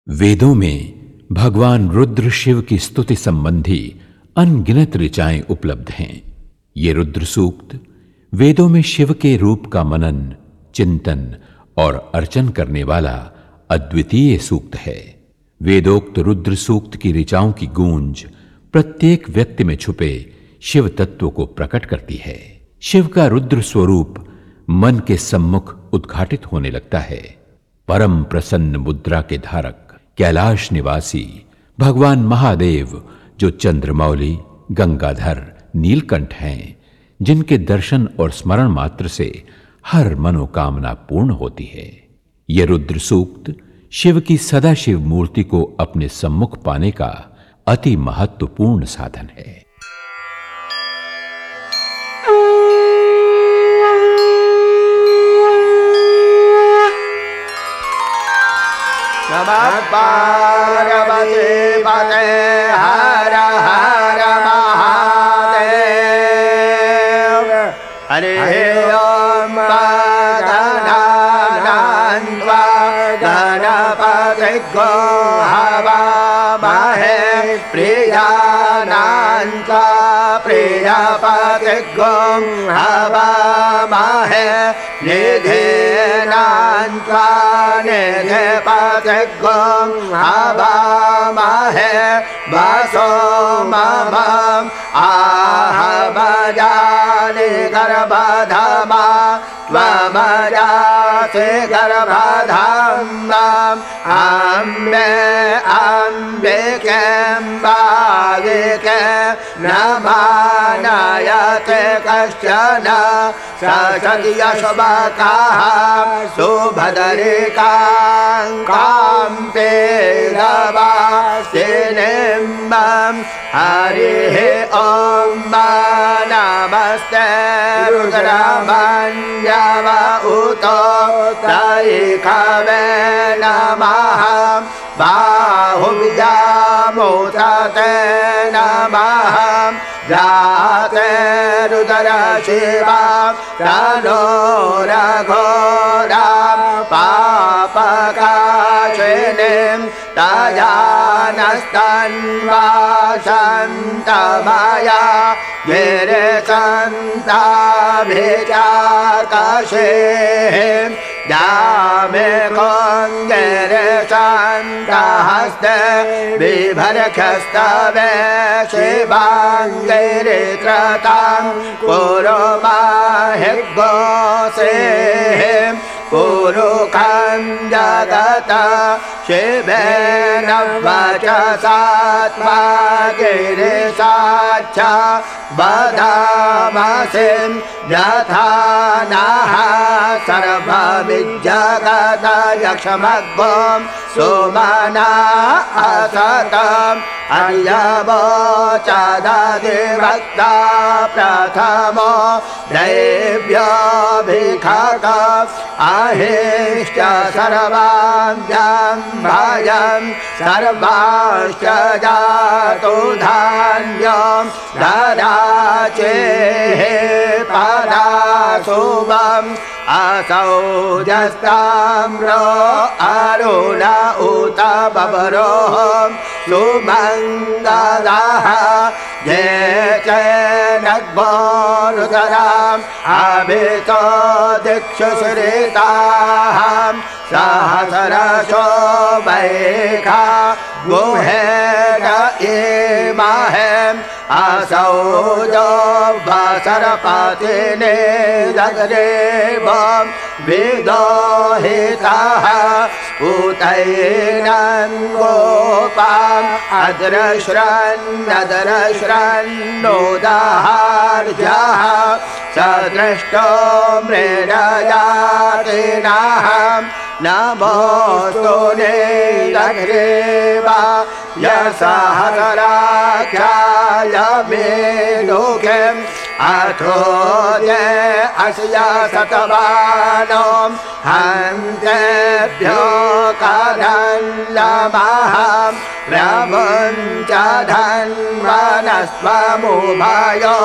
वेदों में भगवान रुद्र शिव की स्तुति संबंधी अनगिनत ऋचाएं उपलब्ध हैं। ये रुद्र सूक्त वेदों में शिव के रूप का मनन, चिंतन और अर्चन करने वाला अद्वितीय सूक्त है। वेदोक्त रुद्र सूक्त की ऋचाओं की गूंज प्रत्येक व्यक्ति में छुपे शिव तत्व को प्रकट करती है। शिव का रुद्र स्वरूप मन के सम्मुख उद्घाटित होने लगता है। परम प्रसन्न मुद्रा के धारक कैलाश निवासी भगवान महादेव, जो चंद्रमौली, गंगाधर, नीलकंठ हैं, जिनके दर्शन और स्मरण मात्र से हर मनोकामना पूर्ण होती है। यह रुद्र सूक्त शिव की सदाशिव मूर्ति को अपने सम्मुख पाने का अति महत्वपूर्ण साधन है। नमः पार्वती पते हर हर महादेव। हरि ओम गणानान्त्वा गणपतिर्गो हवामहे प्रियानान्त्वा प्रियपतिर्गो हवामहे निधीनान्त्वा निधिपतिर्गो हवामहे वसो मम आहवजानि गर्भधामा त्वमजासि गर्भधाम्नाम् अम्बे अम्बिकेऽम्बालिके न मानयते कश्चन ससत्यशुभकाः सुभद्रिकां कान्ते नवासिनीं हरिः ॐ नमस्ते रुद्रमन्यव उतो त्रयिकवे नमः बाहुव्यामोदते नमः जाते रुद्र शिवा तनो रघोरा पापकाशिनीं तजानस्तन्वासन्तमया गिरिसन्ताभिचाकशेः जामे कोङ्गिरिसन्तहस्ते बिभर्खस्तवे शिवाङ्गिरित्रतां कुरुमाहिर्गोसेः पुरुखं जगत शिवेन वचसात्मा गिरिशाच्च वदामसिं यथा नः सर्वमिज्जगत यक्षमग्गों सुमना असतम् अन्यवोचदधिवक्ता प्रथमो दैव्योऽभिखक अहिश्च सर्वाभ्यां भयं सर्वाश्च जातु धान्यं ददाचेः पराशुभम् असौ जस्ताम्रो अरुण उत बभरोः सुमङ्गलः ये चैनग्भोरुदराम् अभितो दिक्षु श्रिताः सहस्रशो वैखा गुहेन इमहेम् असौ जो वसरपतिने जगदेवं विदोहितः उतैनं गोपाम् अद्रश्रन्नोदहार्जः सदृष्टो मृडजातिनः नमोऽस्तु नीलग्रीवा यशहस्राख्याय मेनुकिम् अथो ये अस्य शतमानं हन्तेभ्यो करन्नमः प्रमुञ्च धन्वनस्त्वमुभयो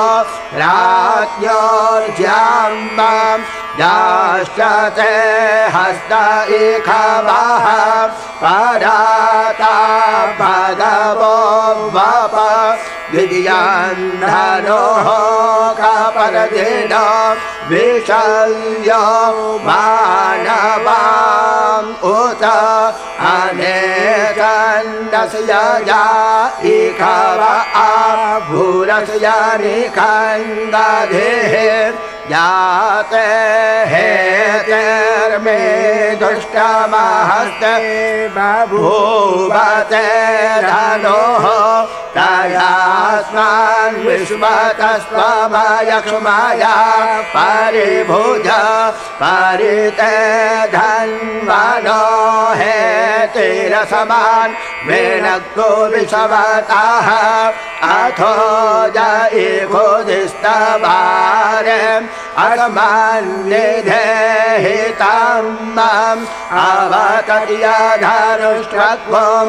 राज्ञोर्ज्याम्बं याश्चते हस्त इखवः पराता भगवो वप द्वितीयन्धनोः कपरदिनो विशल्यो मानवाम् उत अनेकन्दस्य या इखव आभूरस्य निखन्दधेः याते हेतेर्मे दुष्टमहस्ते बभूवते धनोः तयास्मान् विश्वतस्त्वमयक्ष्मया परिभुज परिते धन्वनो हेतिरसमान् वेणक्तो विषवतः अथो जयिखुदिस्तवारे अस्मन्निधेहितं माम् अवतत्य धनुष्ट्वं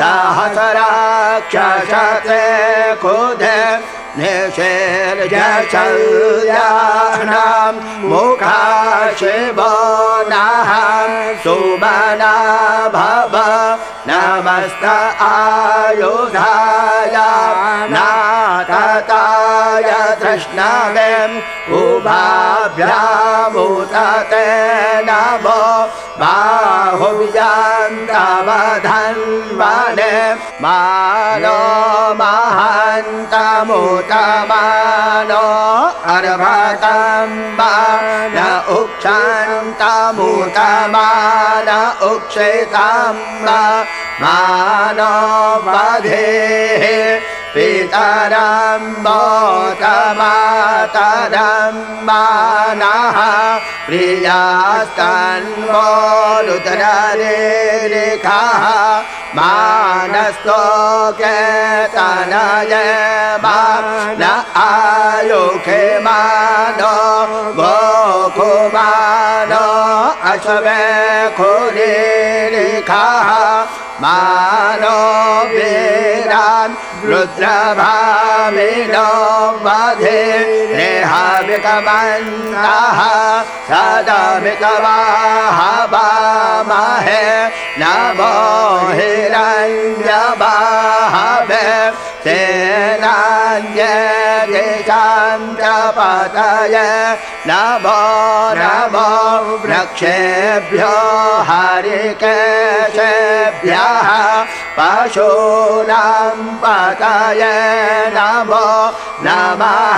सहस्राक्षसते खुदे निषेर्जचल्यानां मुखा शिवो नः सुमना भव नमस्त आयुधाय नाथताय तृष्णवे उभाभ्यामुतते नमो बाहुव्यान्तवधन्वने मानो महान्तमुतमानो अर्भतम्बान उक्षन्तमुतमान उक्षितम्ब मानो वधेः पितरं मोतमातरं मानः प्रियास्तन्वो रुद्ररेखः मानस्तोके तनये मान आयुखे मानो गोकुमानो अश्वे खुरेखः मानो वीरान् रुद्रभामिनो वधे रेहाविकमन्तः सदमिकवाहवामहे नमो हिरण्यवाहवे सेनान्ये दिशां च पतये नमो नमो वृक्षेभ्यो हरिकेशेभ्यः पशूनां पतये नमो नमः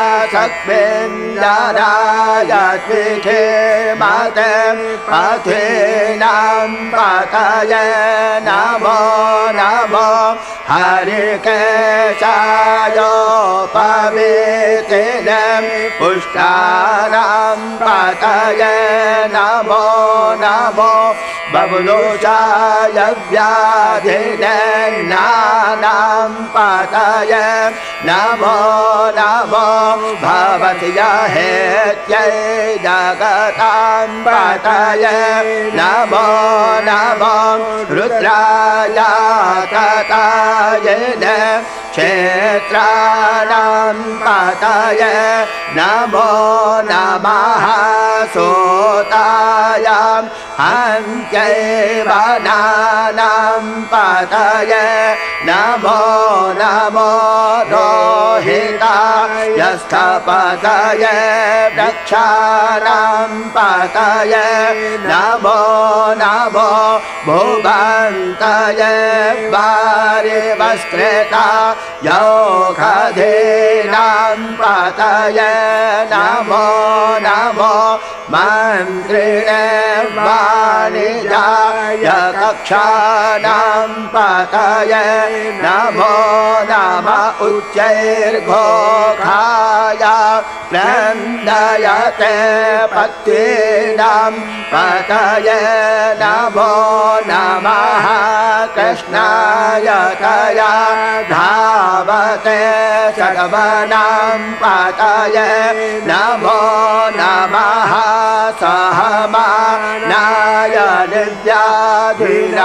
सक्मिन्द्राय त्विखेमते पथीनां पतये नमो नमो हरिकेशाय पवित्रे पुष्टानां पतये नमो नमो बबुलोचाय व्याधिनानां पतये नमो नमो भवत्य हेत्यै जगतां पतये नमो नमो रुद्राय तताये क्षेत्राणां पतये नमो नमः सोताय हन्त्यै वनानां पतये नमो नमो रोहिताय स्थपतये वृक्षाणां पतये नमो नमो भुवन्तये वारिवस्कृता यौखधीनां पतये नमो नमो मन्त्रिणे वाणिजाय कक्षाणां पतये नमो नम उच्चैर्घोषाय क्रन्दयते पत्नीनां पतये नमो नमः कृष्णाय तया धावते षड्वनां पतये नमो नमः सहमानाय निव्याधिन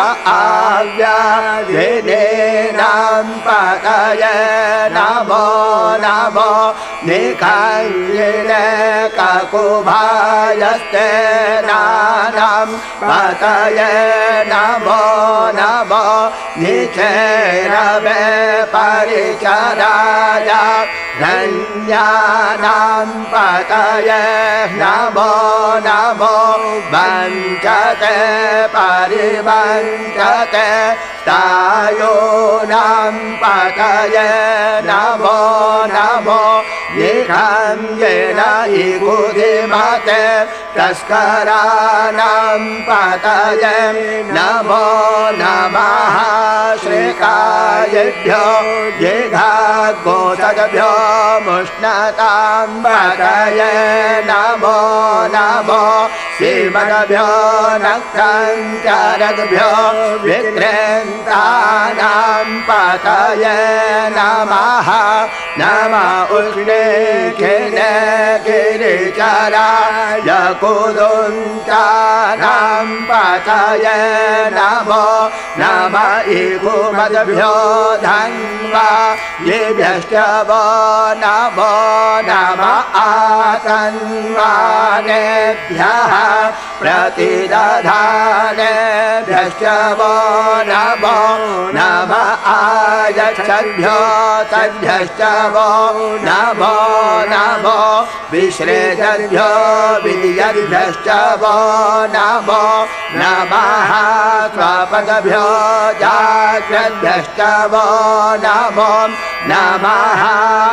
आव्याधिनेनां पतये नमो नमो निखञ्जिने ककुभायस्ते नानां पतये नमो नमो निचेरवे परिचराय धन्यानां पतये नमो नमो वञ्चते परिवञ्चते तायोनां पतये नमो नमो निखञ्जेन इकुधिमते तस्कराणां पतये नमो नमः श्रीकायेभ्यो जिघाग्गोसद्भ्यो मुष्णतां पतये नमो नमो श्रीमद्भ्यो नक्तञ्चरद्भ्यो विक्रेन्तानां पतये नमः नमः उष्णेखिने गिरिचराय कुदुन्तानां पतये नमो नमः इकुमद्भ्यो धन्वा येभ्यश्च वो नमो नमः आतन्वानेभ्यः प्रतिदधानेभ्यश्च वो नमो नमः आयच्छद्भ्यो तद्भ्यश्च वो नमो नमो विश्रेषद्भ्यो विद्यद्भ्यश्च वो नमो नमः स्वपदभ्यो जाग्रद्भ्यश्च वो नमो नमः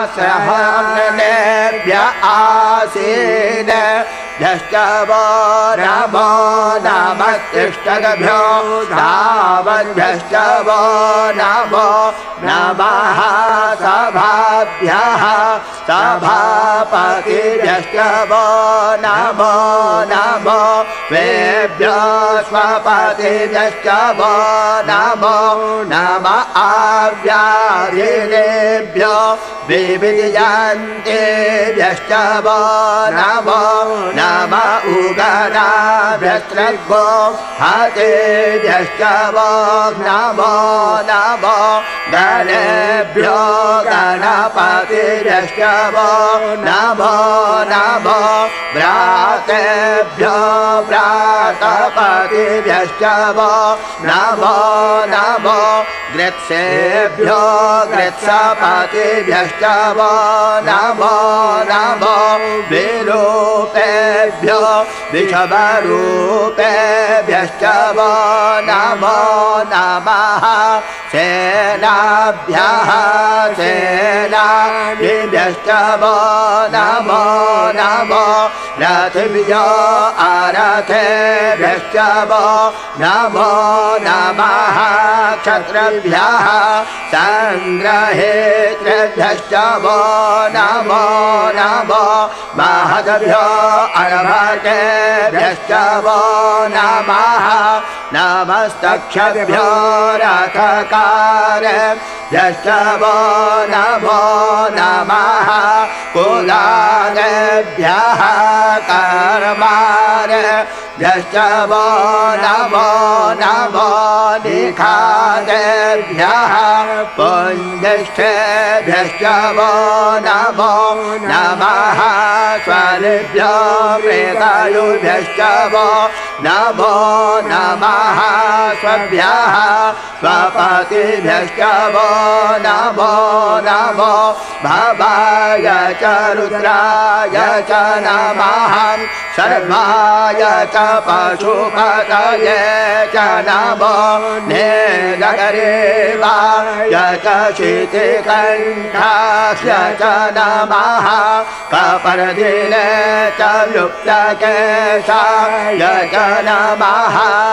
सहनेभ्य आसीन यश्च वो नमो नमस्तिष्ठद्भ्यो धावद्भ्यश्च वो नमो नमः सभाभ्यः सभापतिभ्यश्च वो नमो नमो वेभ्यो स्वपतिभ्यश्च वो नमो नमः आव्याधिनेभ्यो विविधयन्तेभ्यश्च वो नमो नमः उगनाभ्यस्त्रगो हतेभ्यश्च वो नमो नमो गणेभ्यो गणपतिभ्यश्च वो नमो नमो व्रातेभ्यो व्रातपतिभ्यश्च वो नमो नमो गृत्सेभ्यो गृत्सपतिभ्यश्च वो नमो नमो विरूपेभ्यो विषभरूपेभ्यश्च वो नमो नमः सेनाभ्यः सेनाभ्यश्च वो नमो नमो रथिभ्यो अरथेभ्यश्च वो नमो नमः क्षत्रभ्यः सङ्ग्रहेत्रेभ्यश्च वो नमो नमो महद्भ्यो अर्भकेभ्यश्च वो नमः नमस्तक्षभ्यो रथकारेभ्यश्च वो नमो नमः कुलालेभ्यः कर्मारेभ्यश्च वो नमो नमो निखादेभ्यः पुण्यष्ठेभ्यश्च वो नमो नमः स्वरेभ्यो वेदायुभ्यश्च वो नमो नमः स्वभ्यः स्वपतिभ्यश्च वो नमो नमो भवाय च रुद्राय च नमः सर्वाय च पशुपतये च नमो नीलगरीवाय च शितिकण्ठाय च नमः कपर्दिने च लुप्तकेशाय च नमः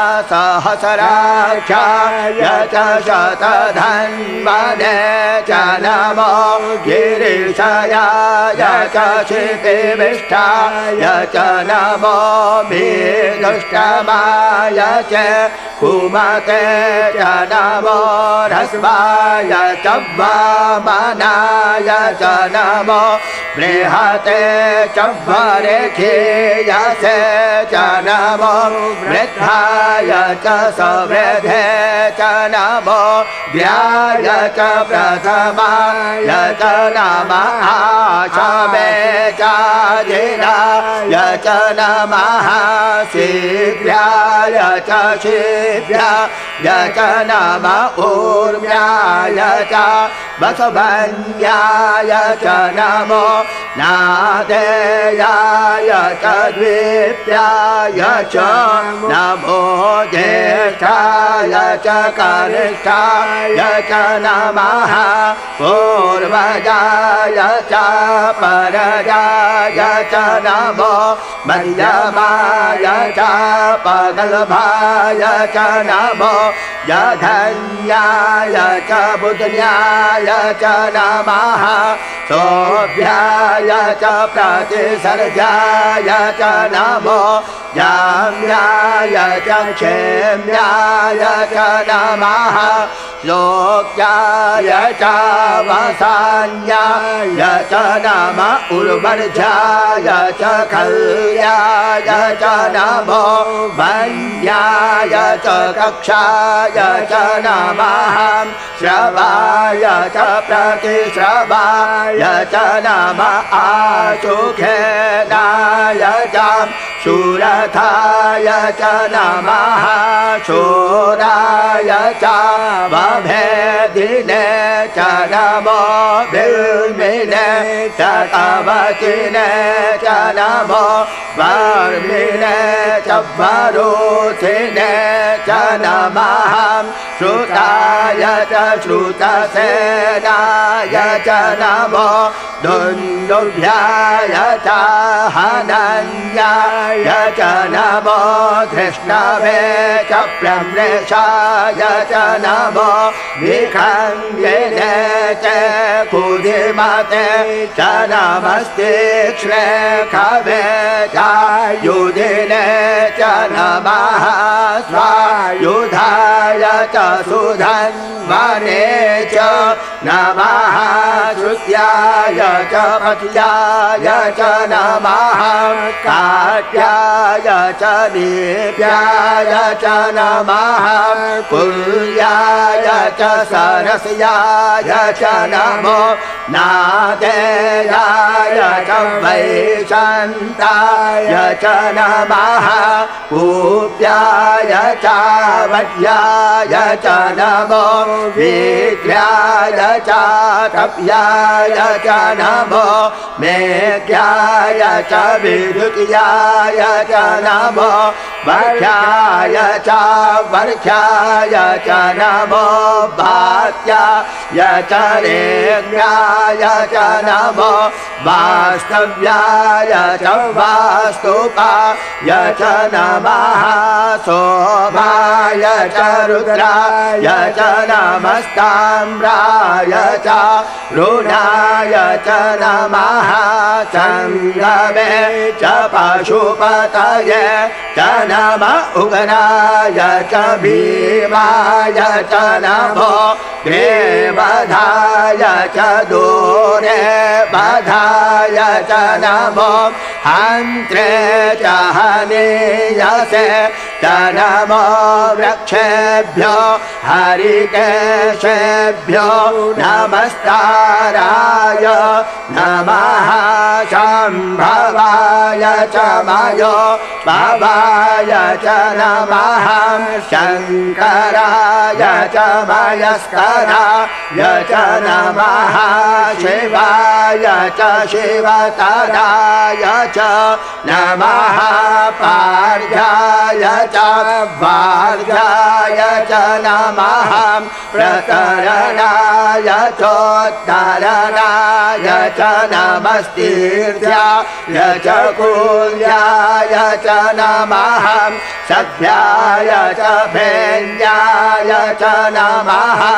सहस्राक्षाय च शतधन्वने च नमो गिरिशयाय च क्षितिविष्ठाय च नमो दुष्टमाय च कुमते च नमो ह्रस्वाय च वामनाय च नमो बृहते च वरेख्यसे च नमो वृद्धाय च सवृद्धे च नमो व्याय च प्रथमाय च नमः आशवे च जिराय च नमः शीघ्राय च शीघ्राय च नमः ऊर्म्याय च वसुभन्याय च नमो नादेयाय च द्विप्याय च नमो ज्येष्ठाय च कनिष्ठाय च नमः पूर्वजाय च परजाय च नमो मध्यमाय च पगल्भाय च नमो जघन्याय च बुधन्याय च नमः सोभ्याय च प्रतिसर्गाय च नमो जाम्याय च क्षेम्याय च नमः श्लोक्याय च वसान्याय च नमः उर्वर्ध्याय च खल्याय च नमो वन्याय च कक्षाय च नमः श्रवाय च प्रतिश्रवाय च नमः आशुखेनाय च शूरथाय च नमः शूराय च वभेदिने च नमो भीमिने च कवचिने च नमो वर्मिणे च वरुथिने च नमः श्रुताय च श्रुतसेनाय च नमो दुन्दुभ्याय च हनन्याय च नमो धृष्णवे च प्रम्रेशाय च नमो विखङ्गिने च कुधिमते च नमस्तीक्ष्णे खवे च युधिने च नमः स्वायुधाय च सुधन्वने च नमः श्रुत्याय च पत्याय च नमः काट्याय च दीप्याय च नमः कुल्याय च सरस्याय च नमो नादेयाय च वैशन्ताय च नमः कूप्याय च वड्याय च नमो विद्याय च तप्याय च नमो मेघ्याय च विद्युत्याय च नमो वर्षाय च वर्षाय च नमो वात्याय च रेग्याय च नमो वास्तव्याय च वास्तुपाय च नमः सोमाय च रुद्राय च नमस्ताम्राय च रुणाय च नमः चन्द्रवे च पशुपतये च नमः उग्राय च भीमाय च नमो ग्रीवधाय च दूरे वधाय च नमो हन्त्रे च हनीयसे च नमो वृक्षेभ्यो हरिकेशेभ्यो नमस्ताराय नमः शम्भवाय च मयो भवाय च नमः शङ्कराय च मयस्कराय च नमः शिवाय च शिवतराय च नमः पार्याय च वार्याय च नमः प्रतरणाय चोत्तरणाय च नमस्तीर्थ्याय च कुल्याय च नमः सभ्याय च भेन्याय च नमः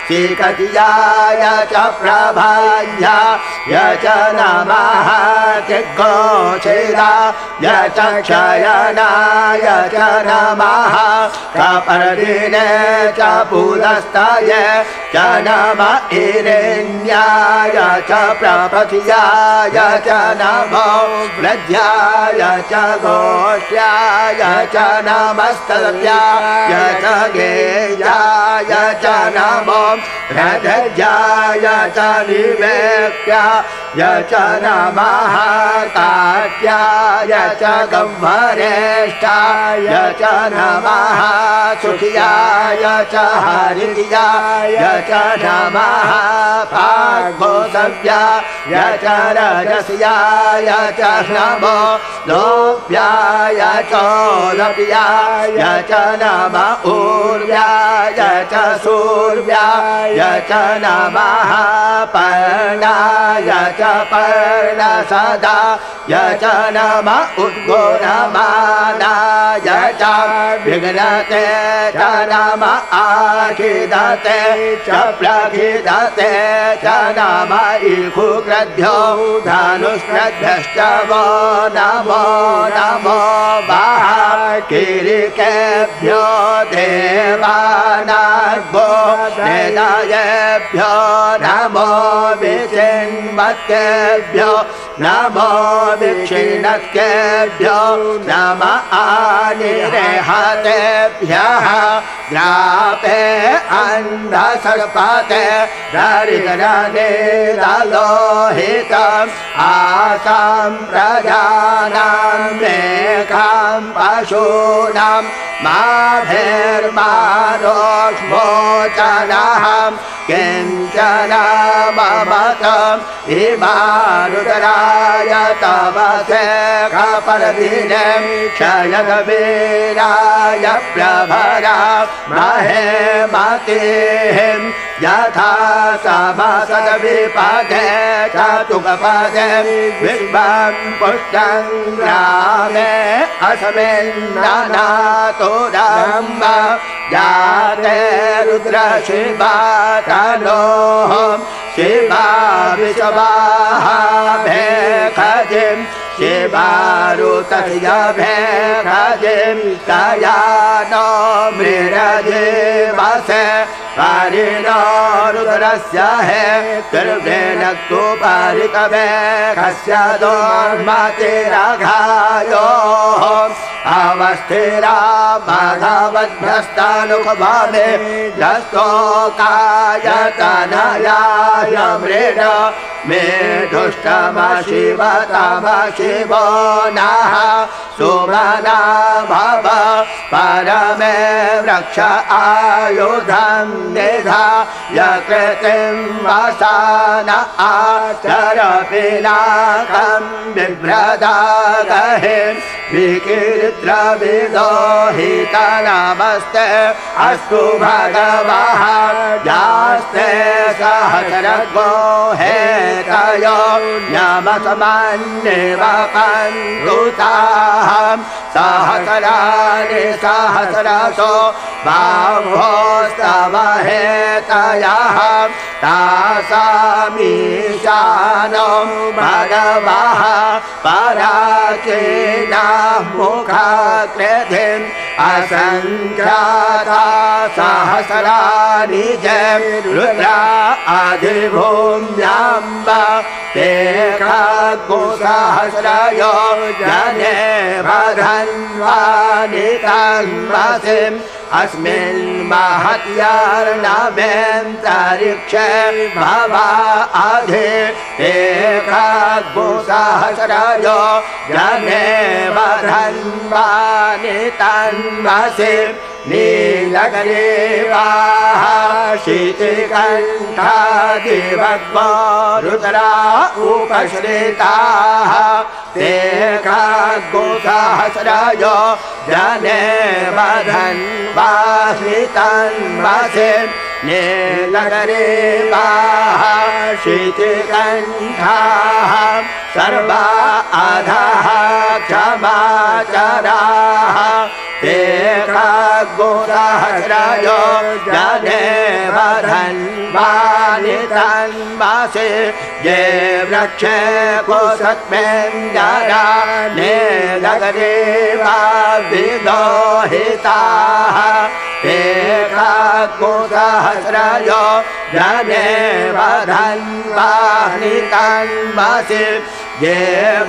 श्रीकटियाय च प्रभायाय च नमः दिग्गोचेदाय च क्षयनाय च नमः कपर्दिने च पुलस्ताय च नमः हिरण्याय च प्रपथियाय च नमो व्रज्याय च गोष्ठ्याय च नमस्तव्याय च गेयाय च नमो रजज्याय च निवेक्याय च नमः काट्याय च गह्वरेष्ठाय च नमः सुखियाय च हरियाय च नमः भागोसव्याय च रजस्याय च नमो लोप्याय च लोप्याय च नमः ऊर्व्याय च सूर्व्याय च नमः पर्णाय च पर्णसदाय च नमः उद्गोरमानाय च विघ्नते च नमः आखिदते च प्रखिदते च नमः इखुक्रध्यो धनुष्क्रध्यश्च वो नमो नमो किरीकेभ्यो देवानार्भो निदयेभ्यो नमो विचिन्वत्केभ्यो नमो विक्षिणत्केभ्यो नमः आनिरेहतेभ्यः ग्रापे अन्धसर्पते दरिद्रनिरलोहितम् आसां प्रजानां मेघां पशूनां माभेर्मारोष्मोचनः किञ्चन ममतम् इमारुद्राय तव शेखपर्दिने क्षयदवीराय प्रभरा महेमतिं यथा समसद्विपदे चतुष्पदे विश्वं पुष्टं ग्रामे अस्मिन्ननातुरम्ब जाते रुद्रशिवा तनोः शिवा विश्वाः भेखजिं शिवारुतस्य भेखजिं तया नो मृरजिवसे परिणो रुद्रस्य हे दुर्गेणक्तु परितवेखस्य दोर्मतिरघायोः अवस्थिरा भगवद्भ्रष्टानुखभावे जस्तोकायतनयाय मृड मे दुष्टमशिवतमशिवो नः सुमना भव परमे वृक्ष आयुधं निधाय कृतिं वसान आचर पिनाकं बिभ्रदागहे विकीर्द्रविदोहितनमस्ते अस्तु भगवः यास्ते सहस्रगो हेतयो यमसमन्निव पन्तुताः सहस्राणि सहस्रशो बाहोस्तव हेतयः तासामीशानो भगवः पराचीनाः मुखाकृतिम् असङ्ख्याता सहस्राणि जय रुद्रा अधिभूम्याम्ब ते खगुसहस्रयो जने वधन्वानि तन्वसिम् अस्मिन् महत्यार्णवेन्तरिक्षे भवा अधि एकगुसहस्रयो जने वधन्वानि तन्वसिम् नीलग्रीवाः शितिकण्ठादिवग्मो रुद्रा उपश्रिताः ते खगुसहस्रयो जने वधन्वानि तन्वसिम् नीलग्रीवाः शितिकण्ठाः सर्वा अधः क्षमाचराः ते खगुसहस्रयो जने धन्वानि तन्वासि ये वृक्षे कुसत्मेन्द्रा ने नगरेवा विदोहिताः ते काकुसहस्रयो जनेव धन्वानि तन्वासि ये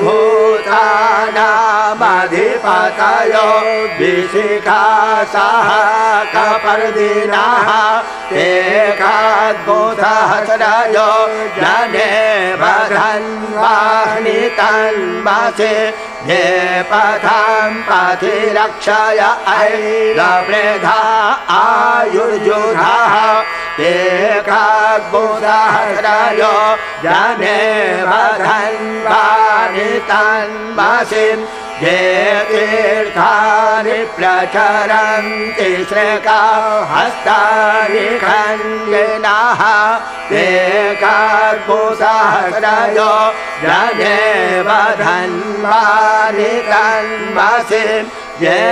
भूतानामधिपतयो विशिखासः कपर्दिनः ते काकुसहस्रयो जनेव धन्वानि तन्वासि ये पथं पथि रक्षय ऐरवृधा आयुर्युधाः ते काकुसहस्रयो जनेव धन्वानि तन्वासि ये तीर्थानि प्रचरन्ति श्रेकाहस्तानि खण्डिनः ते काकुसहस्रयो जनेव धन्वानि तन्वासि ये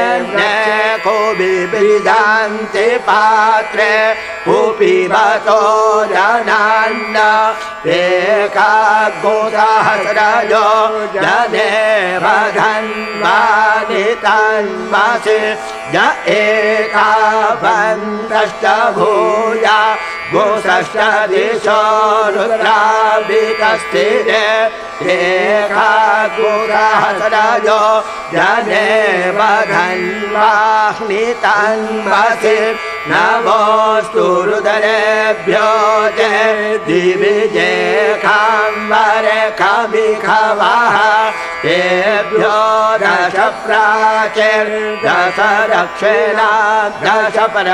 बिभ्रन्ति पात्रे कुपिबतो जनान्न ते काकुसहस्रयो जनेव धन्वानि तन्वासि य एकावन्तश्च भूया गोषश्च दिशो रुद्राभितस्थिरे ते काकुसहस्रयो जनेव धन्वानि तन्वासि नमोऽस्तु रुद्रेभ्यो जे दिवि जे खाम्बरे खमिखवः तेभ्यो दश प्राचीर्दश दक्षिणा दश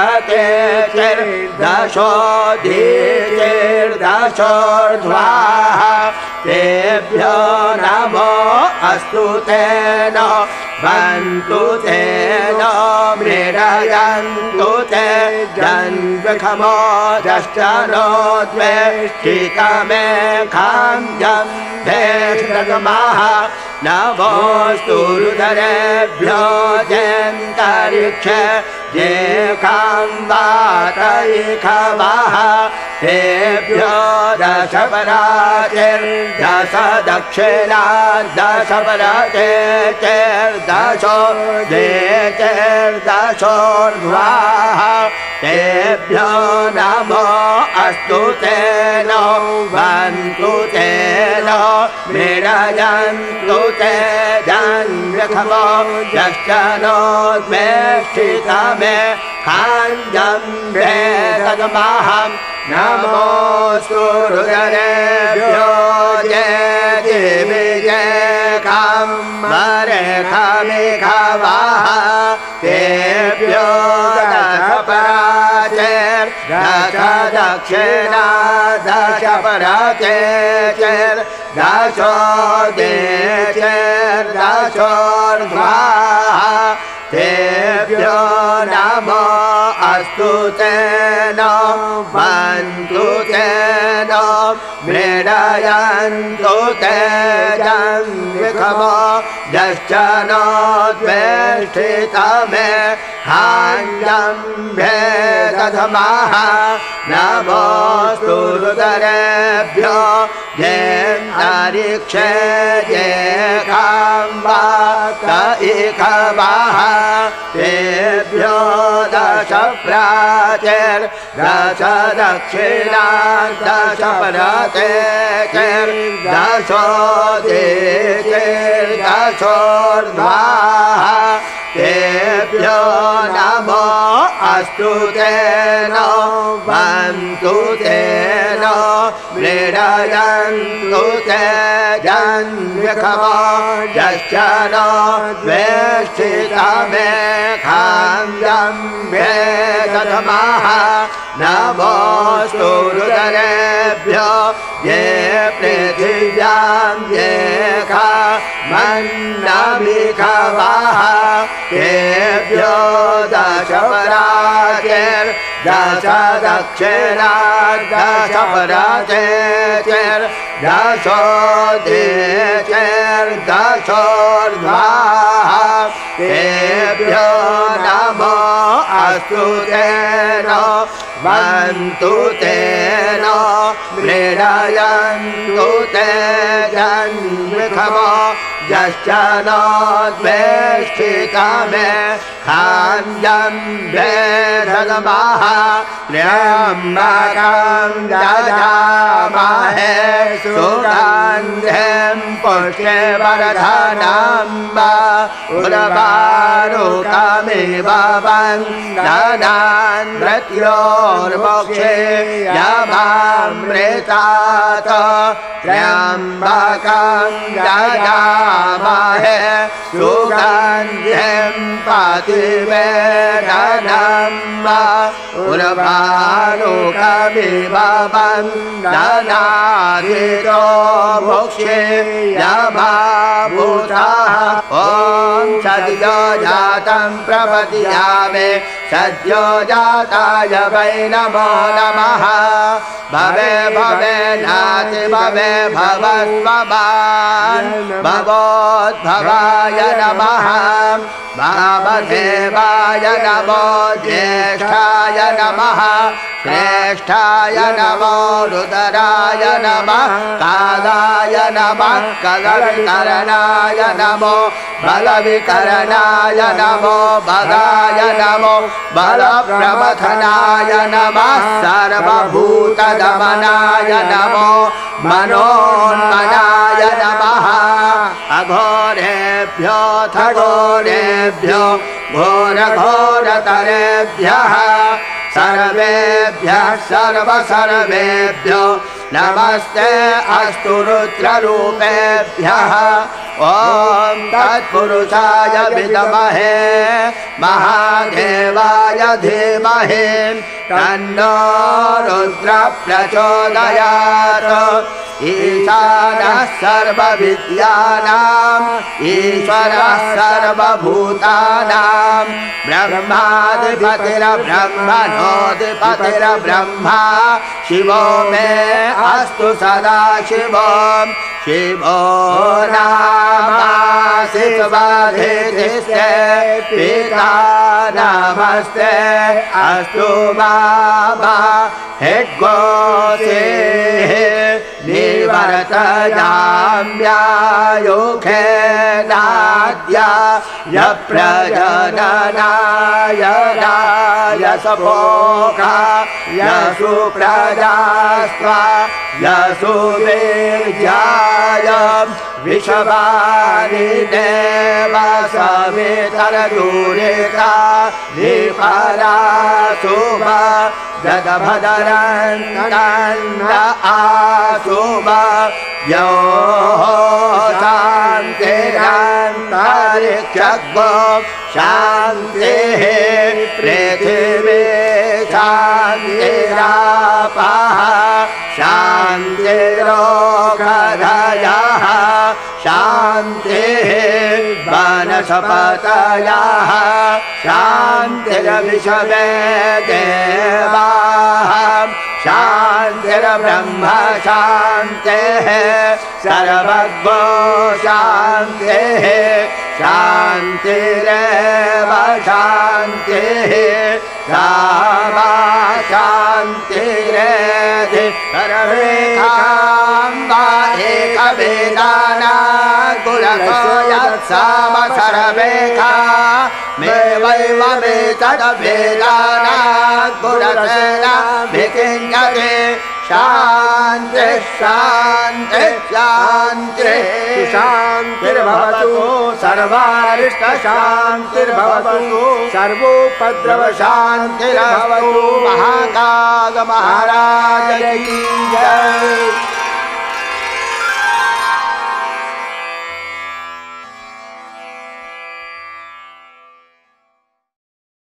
प्रत्यचीर्दशोदीचीर्दशोर्ध्वाः तेभ्यो नमो अस्तु तेन बन्तु तेन मृडयन्तु ते जन्मखमोदश्च नो द्वेष्टितमे खाञ्जं भेषजमाः नमोऽस्तु रुद्रेभ्यो जेऽन्तरिक्षे ये खाम्बातैखवः तेभ्यो दश प्राचीर्दश दक्षिणा दश प्रत्यचीर्दशोदीचीर्दशोर्ध्वाः तेभ्यो नमो अस्तु तेन बन्तु तेन मृडयन्तु ते जन्मखमो यश्च नो द्वेष्टितमे खाञ्जं भेषजमाहं नमोऽस्तु रुद्रेभ्यो ये दिवि जे खाम्बरे खमिखवः तेभ्यो दश प्राचीर्दश दक्षिणा दश प्रत्यचीर्दशोदीचीर्दशोर्ध्वाः तेभ्यो नमो अस्तु तेन बन्तु तेन मृडयन्तु ते जन्मखमो यश्च नो द्वेष्टितमे खाञ्जं भेषजमाः नमोऽस्तु रुद्रेभ्यो जेऽन्तरिक्षे ये खाम्बातैखवः तेभ्यो दश प्राचीर्दश दक्षिणा दश प्रत्यचीर्दशोदीचीर्दशोर्ध्वाः तेभ्यो नमो अस्तु तेन बन्तु तेन मृडयन्तु ते जन्मखमो यश्च नो द्वेष्टितमे खाञ्जं भेषजमाः नमोऽस्तु रुद्रेभ्यो ये पृथिव्यां ये खामन्नमिखवः तेभ्यो दश प्राचीर्दश दक्षिणा दश प्रत्यचीर्दशोदीचीर्दशोर्ध्वाः तेभ्यो नमो अस्तु तेन वन्तु तेन मृडयन्तु ते जन्मृथमो यश्च नोद्वेष्टितमे खान्यं वेदगमः त्र्यम्बकं यजामहे सुगन्धिं पुष्टिवर्धनं उर्वारुकमिव वन्दनान् मृत्योर्मोक्षे यमामृतात् त्र्यम्बकं यजामहे सुगन्धिं पतिवेदनं उर्वारुकमिव वन्दनादितो मोक्षे यमाभूतः ॐ सद्यो जातं प्रपद्यामे सद्यो जाताय वै नमो नमः भवे भवे नाति भवे भवस्वभान् भवोद्भवाय नमः वामदेवाय नमो ज्येष्ठाय नमः श्रेष्ठाय नमो रुद्राय नमः कालाय नमः कलविकरणाय नमो बलविकरणाय नमो बलाय नमो बलप्रमथनाय नमः सर्वभूतदमनाय नमो मनोन्मनाय नमः अघोरेभ्यो घोरेभ्यो घोरघोरतरेभ्यः सर्वेभ्यः सर्वसर्वेभ्यो नमस्ते अस्तु रुद्ररूपेभ्यः ॐ तत्पुरुषाय विद्महे महादेवाय धीमहि तन्नो रुद्रः प्रचोदयात् ईशानः सर्वविद्यानाम् ईश्वरः सर्वभूतानां ब्रह्माधिपतिर्ब्रह्मणोऽधिपतिर्ब्रह्मा शिवो मे अस्तु सदा शिवो शिवो नामासि स्वाधिष्ठिते पिता नमस्ते अस्तु बाबा हिड्गोसे निवर्तयाम्यायुखे नाद्या यप्रजननाय रायसपोका यशुप्रजास्त्वा यशुवीर्याय विषवानि देव सवितरदूरिता निपरासुभ जगभदरन्द आसुभ यो शान्तिरन्तरिक्षगो शान्तिः पृथिवी शान्तिरापः शान्तिरोगधयः शान्तिः वनस्पतयः शान्तिर्विश्वे देवाः शान्तिर्ब्रह्म शान्तिः सर्वज्ञो शान्तिः शान्तिरेव शान्तिः सामा शान्तिरेधि सर्वेकाम्बा एकवेदाना गुरको यत्साम सर्वेका मे वैव मे तद्वेदाना गुरसेना विकिञ्जते शान्ति शान्ति शान्ति शान्तिर्भवतु सर्वारिष्टशान्तिर्भवतु सर्वोपद्रव शान्तिर्भवतु महाकाल महाराज की